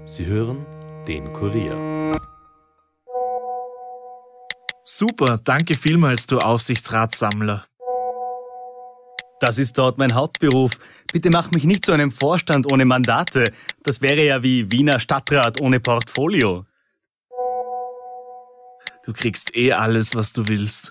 Sie hören den Kurier. Super, danke vielmals, du Aufsichtsratssammler. Das ist dort mein Hauptberuf. Bitte mach mich nicht zu einem Vorstand ohne Mandate. Das wäre ja wie Wiener Stadtrat ohne Portfolio. Du kriegst alles, was du willst.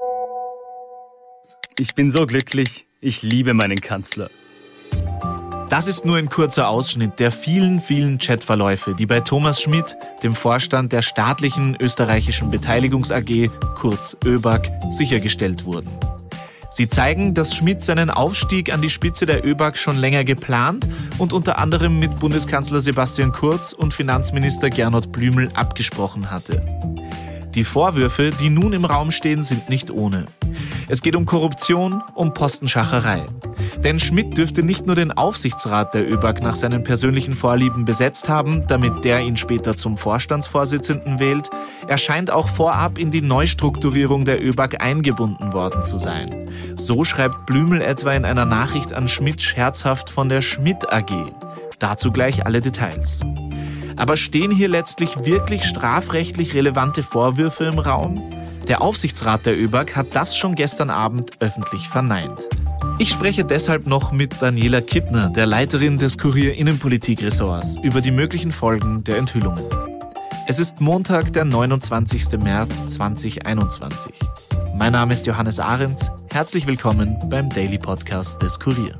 Ich bin so glücklich. Ich liebe meinen Kanzler. Das ist nur ein kurzer Ausschnitt der vielen, vielen Chatverläufe, die bei Thomas Schmidt, dem Vorstand der staatlichen österreichischen Beteiligungs AG, kurz ÖBAG, sichergestellt wurden. Sie zeigen, dass Schmidt seinen Aufstieg an die Spitze der ÖBAG schon länger geplant und unter anderem mit Bundeskanzler Sebastian Kurz und Finanzminister Gernot Blümel abgesprochen hatte. Die Vorwürfe, die nun im Raum stehen, sind nicht ohne. Es geht um Korruption, um Postenschacherei. Denn Schmidt dürfte nicht nur den Aufsichtsrat der ÖBAG nach seinen persönlichen Vorlieben besetzt haben, damit der ihn später zum Vorstandsvorsitzenden wählt, er scheint auch vorab in die Neustrukturierung der ÖBAG eingebunden worden zu sein. So schreibt Blümel etwa in einer Nachricht an Schmidt scherzhaft von der Schmidt AG. Dazu gleich alle Details. Aber stehen hier letztlich wirklich strafrechtlich relevante Vorwürfe im Raum? Der Aufsichtsrat der ÖBAG hat das schon gestern Abend öffentlich verneint. Ich spreche deshalb noch mit Daniela Kittner, der Leiterin des Kurier Innenpolitik-Ressorts, über die möglichen Folgen der Enthüllungen. Es ist Montag, der 29. März 2021. Mein Name ist Johannes Ahrens. Herzlich willkommen beim Daily Podcast des Kurier.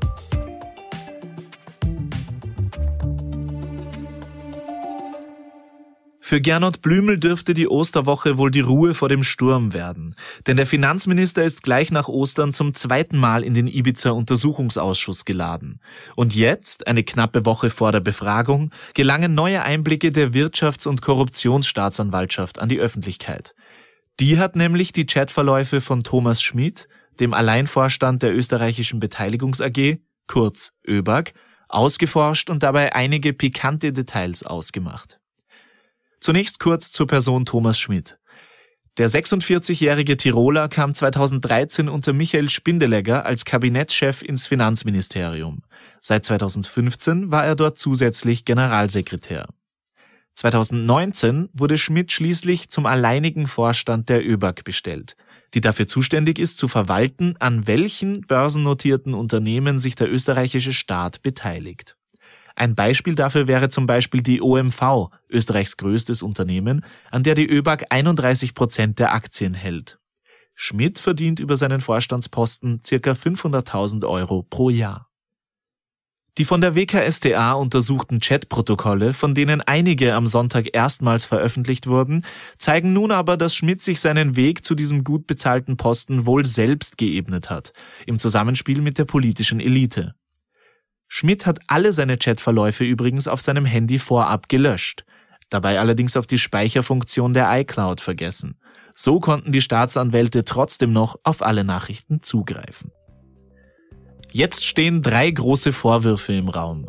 Für Gernot Blümel dürfte die Osterwoche wohl die Ruhe vor dem Sturm werden. Denn der Finanzminister ist gleich nach Ostern zum zweiten Mal in den Ibiza-Untersuchungsausschuss geladen. Und jetzt, eine knappe Woche vor der Befragung, gelangen neue Einblicke der Wirtschafts- und Korruptionsstaatsanwaltschaft an die Öffentlichkeit. Die hat nämlich die Chatverläufe von Thomas Schmidt, dem Alleinvorstand der österreichischen Beteiligungs AG, kurz ÖBAG, ausgeforscht und dabei einige pikante Details ausgemacht. Zunächst kurz zur Person Thomas Schmidt. Der 46-jährige Tiroler kam 2013 unter Michael Spindelegger als Kabinettschef ins Finanzministerium. Seit 2015 war er dort zusätzlich Generalsekretär. 2019 wurde Schmidt schließlich zum alleinigen Vorstand der ÖBAG bestellt, die dafür zuständig ist, zu verwalten, an welchen börsennotierten Unternehmen sich der österreichische Staat beteiligt. Ein Beispiel dafür wäre zum Beispiel die OMV, Österreichs größtes Unternehmen, an der die ÖBAG 31% der Aktien hält. Schmidt verdient über seinen Vorstandsposten ca. 500.000 Euro pro Jahr. Die von der WKStA untersuchten Chatprotokolle, von denen einige am Sonntag erstmals veröffentlicht wurden, zeigen nun aber, dass Schmidt sich seinen Weg zu diesem gut bezahlten Posten wohl selbst geebnet hat, im Zusammenspiel mit der politischen Elite. Schmidt hat alle seine Chatverläufe übrigens auf seinem Handy vorab gelöscht, dabei allerdings auf die Speicherfunktion der iCloud vergessen. So konnten die Staatsanwälte trotzdem noch auf alle Nachrichten zugreifen. Jetzt stehen 3 große Vorwürfe im Raum.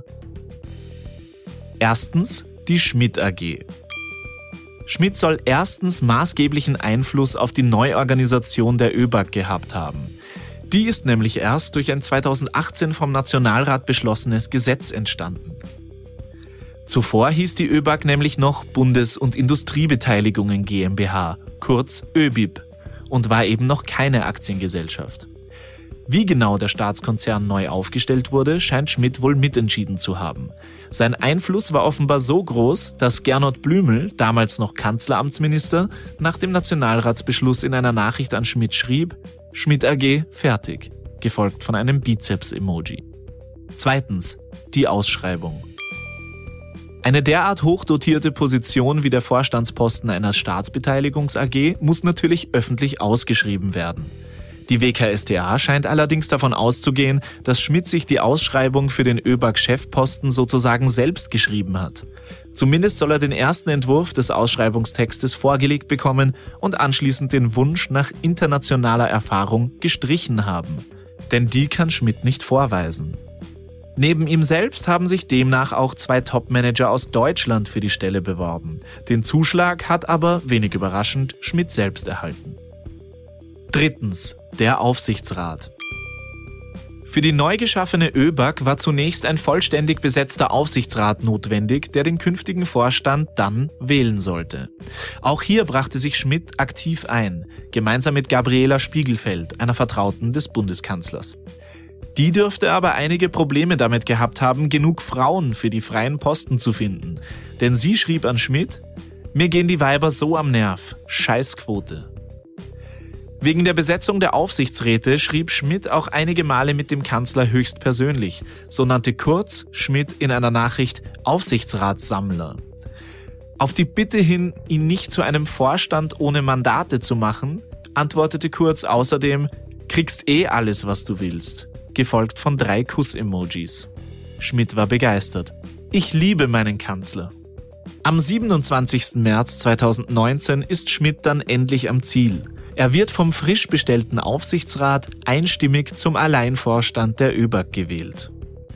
Erstens die Schmidt AG. Schmidt soll erstens maßgeblichen Einfluss auf die Neuorganisation der ÖBAG gehabt haben. Die ist nämlich erst durch ein 2018 vom Nationalrat beschlossenes Gesetz entstanden. Zuvor hieß die ÖBAG nämlich noch Bundes- und Industriebeteiligungen GmbH, kurz ÖBIB, und war eben noch keine Aktiengesellschaft. Wie genau der Staatskonzern neu aufgestellt wurde, scheint Schmidt wohl mitentschieden zu haben. Sein Einfluss war offenbar so groß, dass Gernot Blümel, damals noch Kanzleramtsminister, nach dem Nationalratsbeschluss in einer Nachricht an Schmidt schrieb: Schmidt AG fertig, gefolgt von einem Bizeps-Emoji. Zweitens, die Ausschreibung. Eine derart hochdotierte Position wie der Vorstandsposten einer Staatsbeteiligungs AG muss natürlich öffentlich ausgeschrieben werden. Die WKStA scheint allerdings davon auszugehen, dass Schmidt sich die Ausschreibung für den ÖBAG-Chefposten sozusagen selbst geschrieben hat. Zumindest soll er den ersten Entwurf des Ausschreibungstextes vorgelegt bekommen und anschließend den Wunsch nach internationaler Erfahrung gestrichen haben. Denn die kann Schmidt nicht vorweisen. Neben ihm selbst haben sich demnach auch 2 Top-Manager aus Deutschland für die Stelle beworben. Den Zuschlag hat aber, wenig überraschend, Schmidt selbst erhalten. Drittens, der Aufsichtsrat. Für die neu geschaffene ÖBAG war zunächst ein vollständig besetzter Aufsichtsrat notwendig, der den künftigen Vorstand dann wählen sollte. Auch hier brachte sich Schmidt aktiv ein, gemeinsam mit Gabriela Spiegelfeld, einer Vertrauten des Bundeskanzlers. Die dürfte aber einige Probleme damit gehabt haben, genug Frauen für die freien Posten zu finden. Denn sie schrieb an Schmidt: Mir gehen die Weiber so am Nerv, Scheißquote. Wegen der Besetzung der Aufsichtsräte schrieb Schmidt auch einige Male mit dem Kanzler höchstpersönlich. So nannte Kurz Schmidt in einer Nachricht Aufsichtsratssammler. Auf die Bitte hin, ihn nicht zu einem Vorstand ohne Mandate zu machen, antwortete Kurz außerdem: Kriegst eh alles, was du willst. Gefolgt von 3 Kuss-Emojis. Schmidt war begeistert. Ich liebe meinen Kanzler. Am 27. März 2019 ist Schmidt dann endlich am Ziel. Er wird vom frisch bestellten Aufsichtsrat einstimmig zum Alleinvorstand der ÖBAG gewählt.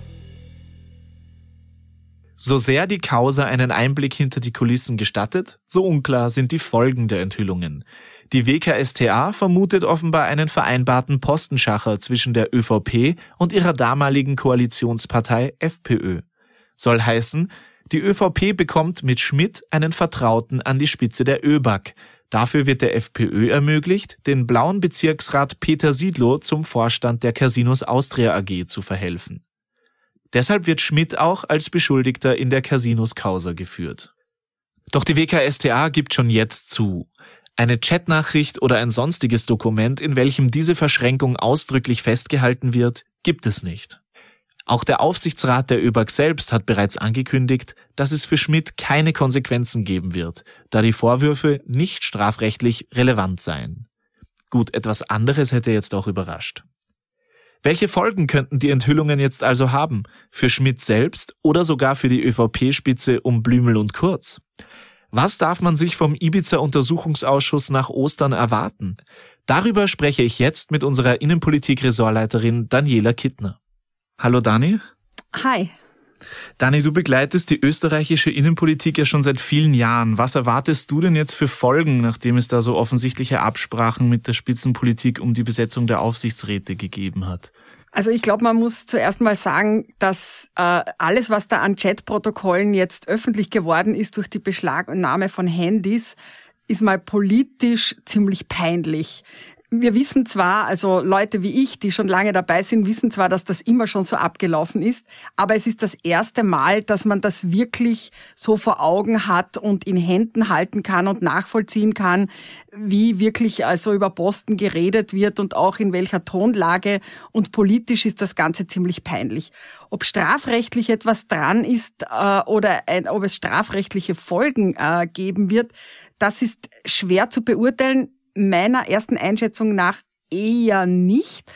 So sehr die Causa einen Einblick hinter die Kulissen gestattet, so unklar sind die Folgen der Enthüllungen. Die WKStA vermutet offenbar einen vereinbarten Postenschacher zwischen der ÖVP und ihrer damaligen Koalitionspartei FPÖ. Soll heißen, die ÖVP bekommt mit Schmidt einen Vertrauten an die Spitze der ÖBAG. Dafür wird der FPÖ ermöglicht, den blauen Bezirksrat Peter Siedlow zum Vorstand der Casinos Austria AG zu verhelfen. Deshalb wird Schmidt auch als Beschuldigter in der Casinos-Causa geführt. Doch die WKStA gibt schon jetzt zu: Eine Chatnachricht oder ein sonstiges Dokument, in welchem diese Verschränkung ausdrücklich festgehalten wird, gibt es nicht. Auch der Aufsichtsrat der ÖBAG selbst hat bereits angekündigt, dass es für Schmidt keine Konsequenzen geben wird, da die Vorwürfe nicht strafrechtlich relevant seien. Gut, etwas anderes hätte jetzt auch überrascht. Welche Folgen könnten die Enthüllungen jetzt also haben? Für Schmidt selbst oder sogar für die ÖVP-Spitze um Blümel und Kurz? Was darf man sich vom Ibiza-Untersuchungsausschuss nach Ostern erwarten? Darüber spreche ich jetzt mit unserer Innenpolitik-Ressortleiterin Daniela Kittner. Hallo Dani. Hi. Dani, du begleitest die österreichische Innenpolitik ja schon seit vielen Jahren. Was erwartest du denn jetzt für Folgen, nachdem es da so offensichtliche Absprachen mit der Spitzenpolitik um die Besetzung der Aufsichtsräte gegeben hat? Also ich glaube, man muss zuerst mal sagen, dass alles, was da an Chatprotokollen jetzt öffentlich geworden ist durch die Beschlagnahme von Handys, ist mal politisch ziemlich peinlich. Wir wissen zwar, also Leute wie ich, die schon lange dabei sind, wissen zwar, dass das immer schon so abgelaufen ist, aber es ist das erste Mal, dass man das wirklich so vor Augen hat und in Händen halten kann und nachvollziehen kann, wie wirklich also über Posten geredet wird und auch in welcher Tonlage, und politisch ist das Ganze ziemlich peinlich. Ob strafrechtlich etwas dran ist oder ob es strafrechtliche Folgen geben wird, das ist schwer zu beurteilen. Meiner ersten Einschätzung nach eher nicht.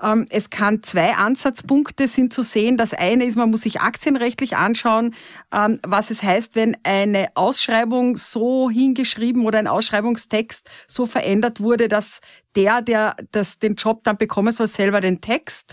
Es kann 2 Ansatzpunkte sind zu sehen. Das eine ist, man muss sich aktienrechtlich anschauen, was es heißt, wenn eine Ausschreibung so hingeschrieben oder ein Ausschreibungstext so verändert wurde, dass der den Job dann bekommen soll, selber den Text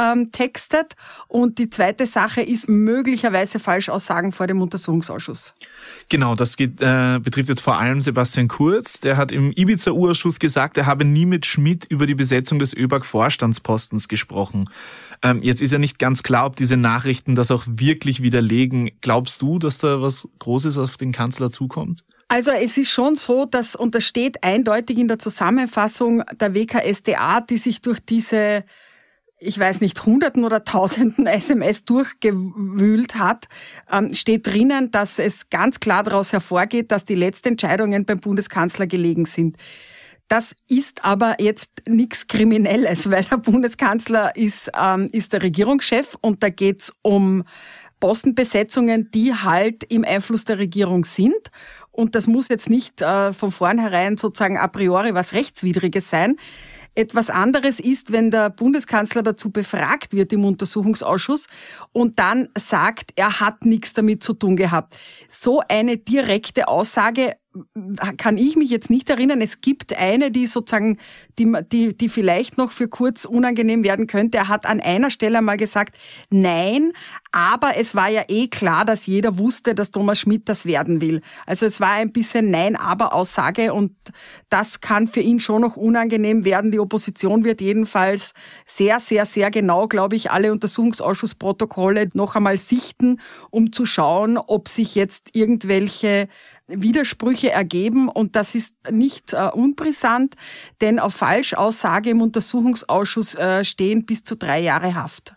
textet. Und die zweite Sache ist möglicherweise Falschaussagen vor dem Untersuchungsausschuss. Genau, das betrifft jetzt vor allem Sebastian Kurz. Der hat im Ibiza-Urschuss gesagt, er habe nie mit Schmidt über die Besetzung des ÖBAG-Vorstandspostens gesprochen. Jetzt ist ja nicht ganz klar, ob diese Nachrichten das auch wirklich widerlegen. Glaubst du, dass da was Großes auf den Kanzler zukommt? Also es ist schon so, und das steht eindeutig in der Zusammenfassung der WKStA, die sich durch diese, ich weiß nicht, Hunderten oder Tausenden SMS durchgewühlt hat, steht drinnen, dass es ganz klar daraus hervorgeht, dass die letzten Entscheidungen beim Bundeskanzler gelegen sind. Das ist aber jetzt nichts Kriminelles, weil der Bundeskanzler ist der Regierungschef und da geht's um Postenbesetzungen, die halt im Einfluss der Regierung sind. Und das muss jetzt nicht von vornherein sozusagen a priori was Rechtswidriges sein. Etwas anderes ist, wenn der Bundeskanzler dazu befragt wird im Untersuchungsausschuss und dann sagt, er hat nichts damit zu tun gehabt. So eine direkte Aussage kann ich mich jetzt nicht erinnern. Es gibt eine, die sozusagen, die vielleicht noch für kurz unangenehm werden könnte. Er hat an einer Stelle mal gesagt, nein, aber es war ja klar, dass jeder wusste, dass Thomas Schmidt das werden will. Also es war ein bisschen Nein-Aber-Aussage und das kann für ihn schon noch unangenehm werden. Die Opposition wird jedenfalls sehr, sehr, sehr genau, glaube ich, alle Untersuchungsausschussprotokolle noch einmal sichten, um zu schauen, ob sich jetzt irgendwelche Widersprüche ergeben. Und das ist nicht unbrisant, denn auf Falschaussage im Untersuchungsausschuss stehen bis zu 3 Jahre Haft.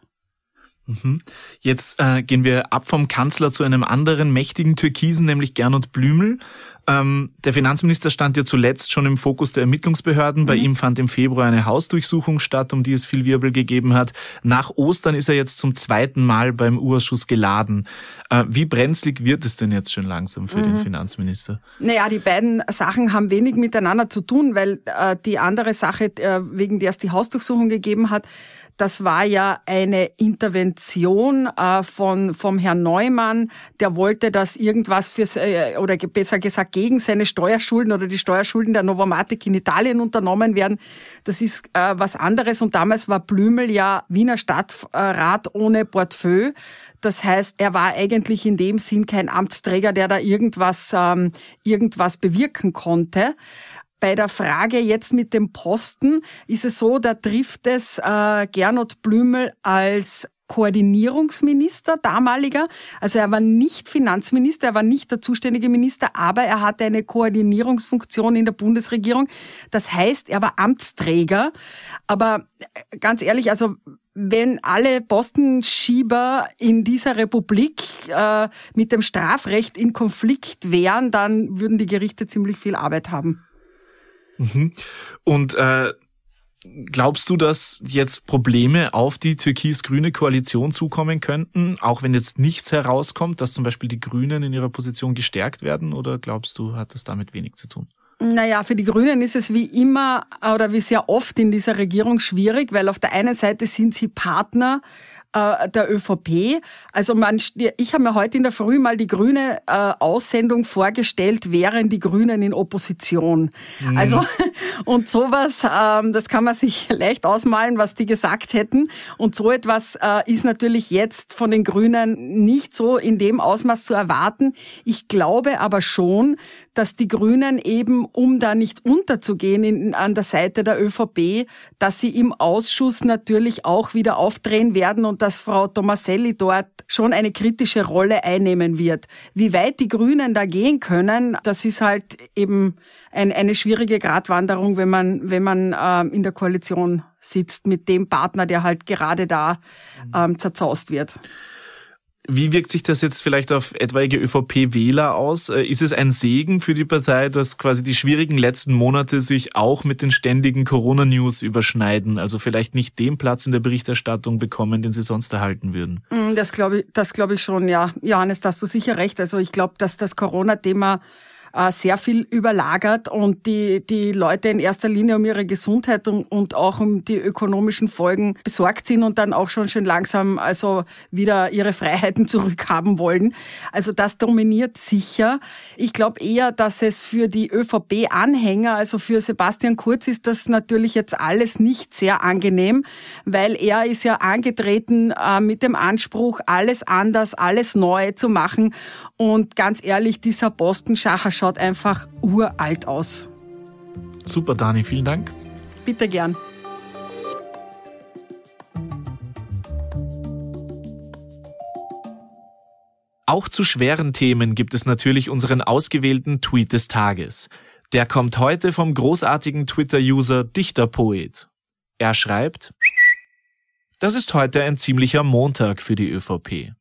Jetzt gehen wir ab vom Kanzler zu einem anderen mächtigen Türkisen, nämlich Gernot Blümel. Der Finanzminister stand ja zuletzt schon im Fokus der Ermittlungsbehörden. Bei ihm fand im Februar eine Hausdurchsuchung statt, um die es viel Wirbel gegeben hat. Nach Ostern ist er jetzt zum 2. Mal beim U-Ausschuss geladen. Wie brenzlig wird es denn jetzt schon langsam für den Finanzminister? Naja, die beiden Sachen haben wenig miteinander zu tun, weil die andere Sache, wegen der es die Hausdurchsuchung gegeben hat, das war ja eine Intervention vom Herrn Neumann. Der wollte, dass irgendwas oder besser gesagt gegen seine Steuerschulden oder die Steuerschulden der Novomatic in Italien unternommen werden. Das ist was anderes. Und damals war Blümel ja Wiener Stadtrat ohne Portefeuille. Das heißt, er war eigentlich in dem Sinn kein Amtsträger, der da irgendwas bewirken konnte. Bei der Frage jetzt mit dem Posten ist es so, da trifft es Gernot Blümel als Koordinierungsminister, damaliger. Also er war nicht Finanzminister, er war nicht der zuständige Minister, aber er hatte eine Koordinierungsfunktion in der Bundesregierung. Das heißt, er war Amtsträger. Aber ganz ehrlich, also wenn alle Postenschieber in dieser Republik mit dem Strafrecht in Konflikt wären, dann würden die Gerichte ziemlich viel Arbeit haben. Und glaubst du, dass jetzt Probleme auf die türkis-grüne Koalition zukommen könnten, auch wenn jetzt nichts herauskommt, dass zum Beispiel die Grünen in ihrer Position gestärkt werden, oder glaubst du, hat das damit wenig zu tun? Naja, für die Grünen ist es wie immer oder wie sehr oft in dieser Regierung schwierig, weil auf der einen Seite sind sie Partner der ÖVP. Also ich habe mir heute in der Früh mal die grüne Aussendung vorgestellt, wären die Grünen in Opposition. Also und sowas, das kann man sich leicht ausmalen, was die gesagt hätten. Und so etwas ist natürlich jetzt von den Grünen nicht so in dem Ausmaß zu erwarten. Ich glaube aber schon, dass die Grünen eben, um da nicht unterzugehen an der Seite der ÖVP, dass sie im Ausschuss natürlich auch wieder aufdrehen werden und dass Frau Tomaselli dort schon eine kritische Rolle einnehmen wird. Wie weit die Grünen da gehen können, das ist halt eben eine schwierige Gratwanderung, wenn man in der Koalition sitzt mit dem Partner, der halt gerade da zerzaust wird. Wie wirkt sich das jetzt vielleicht auf etwaige ÖVP-Wähler aus? Ist es ein Segen für die Partei, dass quasi die schwierigen letzten Monate sich auch mit den ständigen Corona-News überschneiden, also vielleicht nicht den Platz in der Berichterstattung bekommen, den sie sonst erhalten würden? Das glaube ich schon, ja. Johannes, da hast du sicher recht. Also ich glaube, dass das Corona-Thema sehr viel überlagert und die Leute in erster Linie um ihre Gesundheit und auch um die ökonomischen Folgen besorgt sind und dann auch schon schön langsam also wieder ihre Freiheiten zurückhaben wollen. Also das dominiert sicher. Ich glaube eher, dass es für die ÖVP-Anhänger, also für Sebastian Kurz, ist das natürlich jetzt alles nicht sehr angenehm, weil er ist ja angetreten mit dem Anspruch, alles anders, alles neu zu machen. Und ganz ehrlich, dieser Postenschacher schaut einfach uralt aus. Super, Dani, vielen Dank. Bitte gern. Auch zu schweren Themen gibt es natürlich unseren ausgewählten Tweet des Tages. Der kommt heute vom großartigen Twitter-User Dichterpoet. Er schreibt: Das ist heute ein ziemlicher Montag für die ÖVP.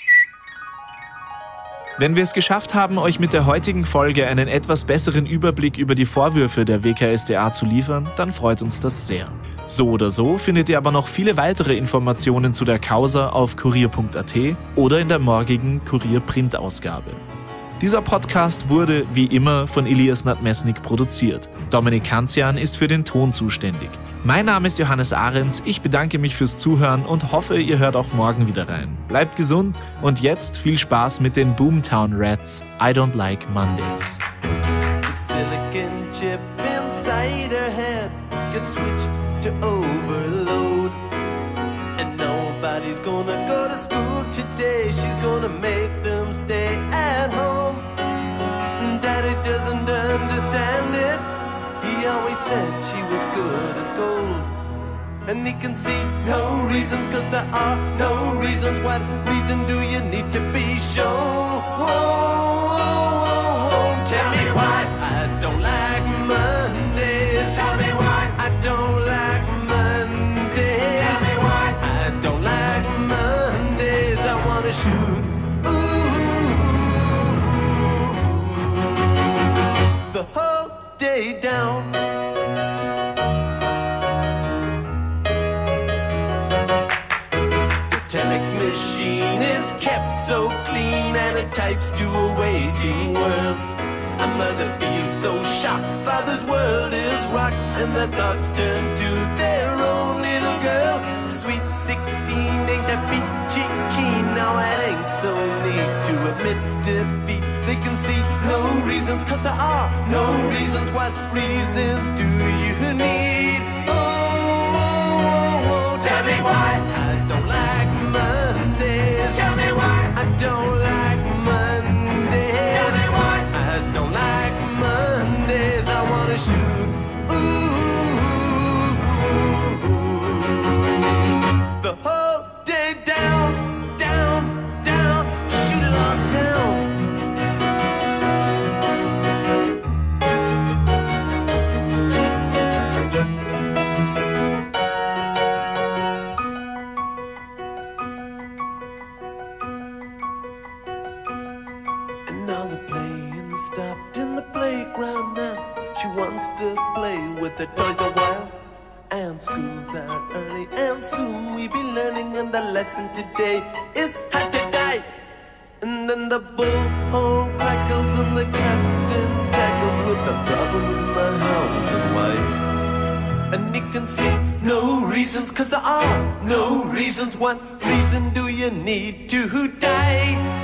Wenn wir es geschafft haben, euch mit der heutigen Folge einen etwas besseren Überblick über die Vorwürfe der WKStA zu liefern, dann freut uns das sehr. So oder so findet ihr aber noch viele weitere Informationen zu der Causa auf kurier.at oder in der morgigen Kurier-Print-Ausgabe. Dieser Podcast wurde, wie immer, von Elias Nadmesnik produziert. Dominik Kanzian ist für den Ton zuständig. Mein Name ist Johannes Ahrens, ich bedanke mich fürs Zuhören und hoffe, ihr hört auch morgen wieder rein. Bleibt gesund und jetzt viel Spaß mit den Boomtown Rats, I Don't Like Mondays. chip inside her head gets switched to overload. And nobody's gonna go to school today. She's gonna make them stay at home. Daddy doesn't understand it. He always said she was good as gold. And he can see no reasons, 'cause there are no reasons. What reason do you need to be shown? Tell me why I don't like Mondays. Tell me why I don't like Mondays. Tell me why I don't like Mondays. I wanna shoot the whole day down. Telex machine is kept so clean and it types to a waging world. A mother feels so shocked, father's world is rocked, and their thoughts turn to their own little girl. Sweet 16 ain't that peachy keen, now it ain't so neat to admit defeat. They can see no reasons, 'cause there are no reasons. What reasons do you need? Tell me why I don't like Mondays. Tell me why I don't like Mondays. Tell me why I don't like Mondays. I wanna shoot the whole day down, down, down. Shoot it all down. Stopped in the playground now. She wants to play with the toys a while. And school's out early, and soon we be learning. And the lesson today is how to die. And then the bullhorn crackles and the captain tackles with the problems in the house and wife. And he can see no reasons, 'cause there are no reasons. What reason do you need to die?